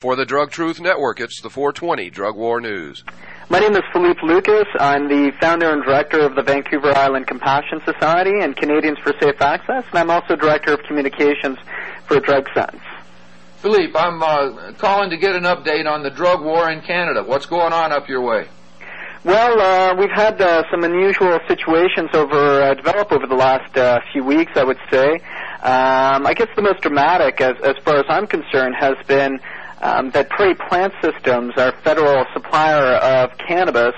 For the Drug Truth Network, it's the 420 Drug War News. My name is Philippe Lucas. I'm the founder and director of the Vancouver Island Compassion Society and Canadians for Safe Access, and I'm also director of communications for DrugSense. Philippe, I'm calling to get an update on the drug war in Canada. What's going on up your way? Well, we've had some unusual situations develop over the last few weeks, I would say. I guess the most dramatic, as far as I'm concerned, has been that Prairie Plant Systems, our federal supplier of cannabis,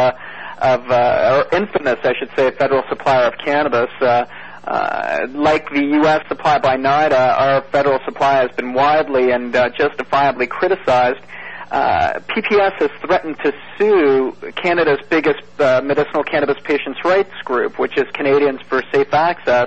or infamous, I should say, federal supplier of cannabis, like the U.S. supply by NIDA, our federal supply has been widely and justifiably criticized. PPS has threatened to sue Canada's biggest medicinal cannabis patients' rights group, which is Canadians for Safe Access,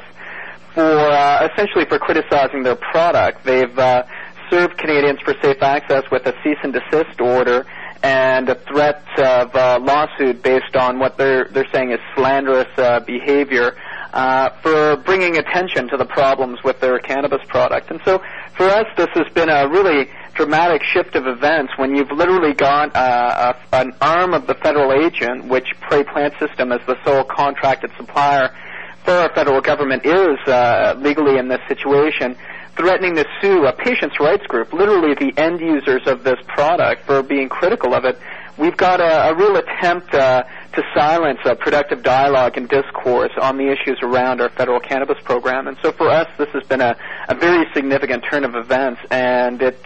for essentially for criticizing their product. They've served Canadians for Safe Access with a cease and desist order and a threat of lawsuit based on what they're saying is slanderous behavior for bringing attention to the problems with their cannabis product. And so for us, this has been a really dramatic shift of events when you've literally got an arm of the federal agent, which Prairie Plant System as the sole contracted supplier for our federal government is legally in this situation, threatening to sue a patients' rights group, literally the end users of this product, for being critical of it. We've got a real attempt to silence a productive dialogue and discourse on the issues around our federal cannabis program. And so for us, this has been a very significant turn of events, and it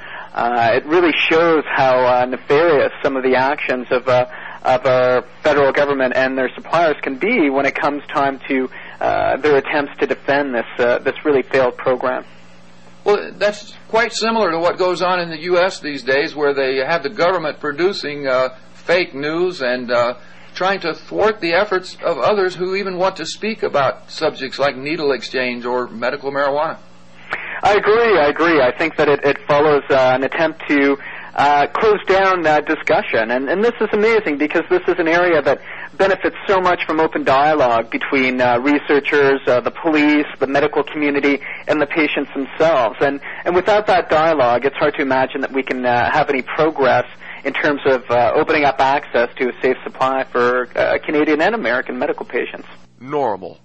really shows how nefarious some of the actions of our federal government and their suppliers can be when it comes time to their attempts to defend this really failed program. Well, that's quite similar to what goes on in the U.S. these days, where they have the government producing fake news and trying to thwart the efforts of others who even want to speak about subjects like needle exchange or medical marijuana. I agree. I think that it follows an attempt to close down discussion. And this is amazing because this is an area that benefits so much from open dialogue between researchers, the police, the medical community, and the patients themselves. And without that dialogue, it's hard to imagine that we can have any progress in terms of opening up access to a safe supply for Canadian and American medical patients. NORML,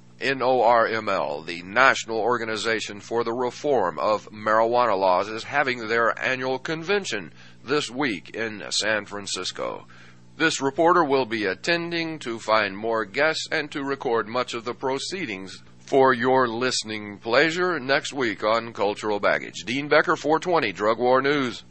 NORML, the National Organization for the Reform of Marijuana Laws, is having their annual convention this week in San Francisco. This reporter will be attending to find more guests and to record much of the proceedings for your listening pleasure next week on Cultural Baggage. Dean Becker, 420 Drug War News.